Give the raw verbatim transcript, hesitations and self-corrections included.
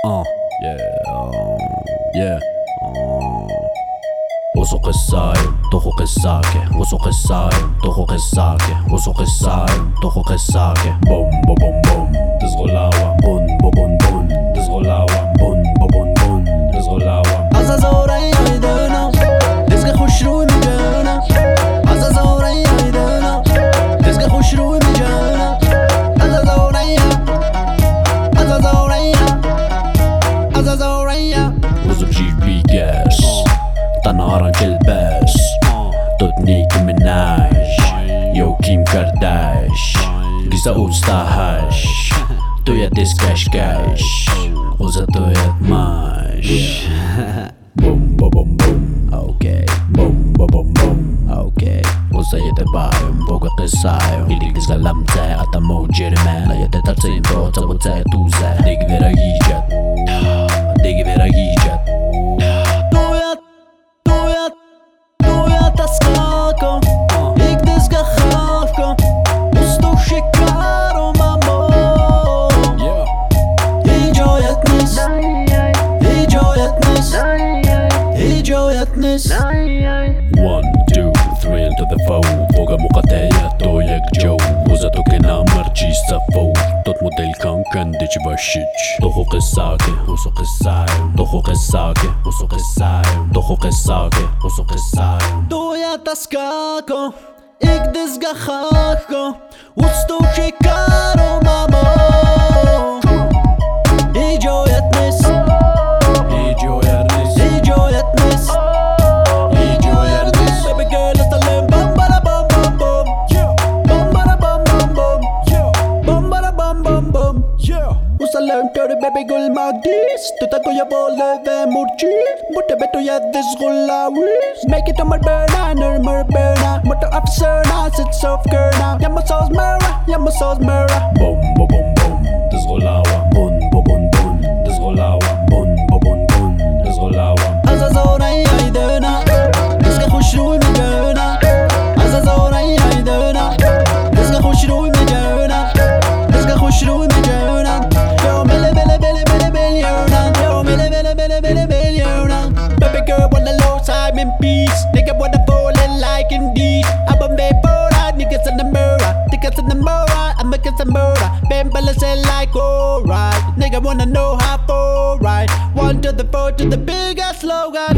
Uh, yeah, uh, yeah, uh. وسوق الصايم طخوق الساكة وسوق الصايم طخوق الساكة وسوق الصايم طخوق الساكة بوم بوم بوم تزغلاوة بون بون بون تزغلاوة بون بون بون تزغلاوة عزازوري عيدنا دزق خشروي مجانا عزازوري عيدنا دزق خشروي مجانا عزازوري عزازوري عزازوري وزب جيب بيجاس تنارا كالباس توتنيك مناج يو كيم كارداش جيزا اوتستاهاش تويا ديسكاش كاش وزا تويا دماش بوم بوم بوم اوكي بوم بوم بوم اوكي وزا يتبايم بوغا قصايم إلي جيزا لمتاي أتمو جيرمان لا يتترسين دو تبوتاي توزا ديك ذرا يجات ديك ذرا يجات Taskako, ik dus ga gafko, usto shikaro mamo. Ijoyatnis, ijoyatnis, ijoyatnis. One, two, three into the fold Boga muqataya to jak Joe Uza to kena marčista fold Tot model kan kandi që bashich Toho qesake, uso qesajm Toho qesake, uso qesajm Toho qesake, uso qesajm Doja taskako, ik dus ga gafko, usto shikaro mamo. Ijoyatnis, Ijoyarnis ijoyatnis. Baby girl, let's tell bum bada bum bum bum. Bum bada bum bum bum. Bum bada bum bum bum. Usa lönköre baby girl magdis. Tuta ko jag bollar vem murchi. Borta beto jag this gulla wis. Make it on my burna, nurmur burna. Morta absurna, sit soft girna. Jag må sås mörra, jag må sås mörra. Bom, bom, bom, bom Tizgolawa Bun, bom, bom, bun Tizgolawa Bun, bom, bom, bun Tizgolawa Azazora yaydena. Diska khushrui mejana. Azazora yaydena. Diska khushrui mejana. Diska khushrui mejana. Yo mele mele mele mele mele Yo mele mele mele mele mele Baby girl wanna low time in peace. Nigga wanna fall in like in these. I'm a man for that niggas in the mirror. Niggas in the mirror. I'm a kiss and murder. Ben balance like alright. Nigga wanna know how for right. One to the four to the big ass slogan.